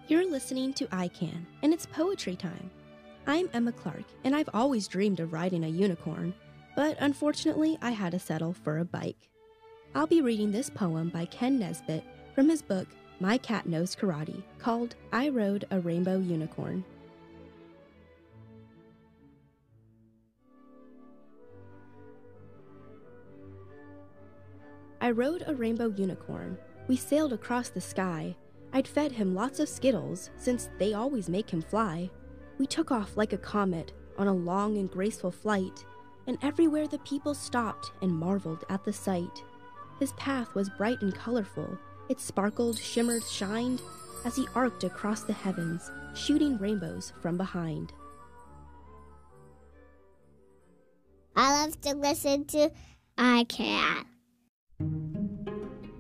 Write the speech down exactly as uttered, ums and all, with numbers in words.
You're listening to I Can, and it's poetry time. I'm Emma Clark, and I've always dreamed of riding a unicorn, but unfortunately I had to settle for a bike. I'll be reading this poem by Ken Nesbitt from his book, My Cat Knows Karate, called I Rode a Rainbow Unicorn. I rode a rainbow unicorn. We sailed across the sky. I'd fed him lots of Skittles, since they always make him fly. We took off like a comet on a long and graceful flight, and everywhere the people stopped and marveled at the sight. His path was bright and colorful. It sparkled, shimmered, shined, as he arced across the heavens, shooting rainbows from behind. I love to listen to I Can.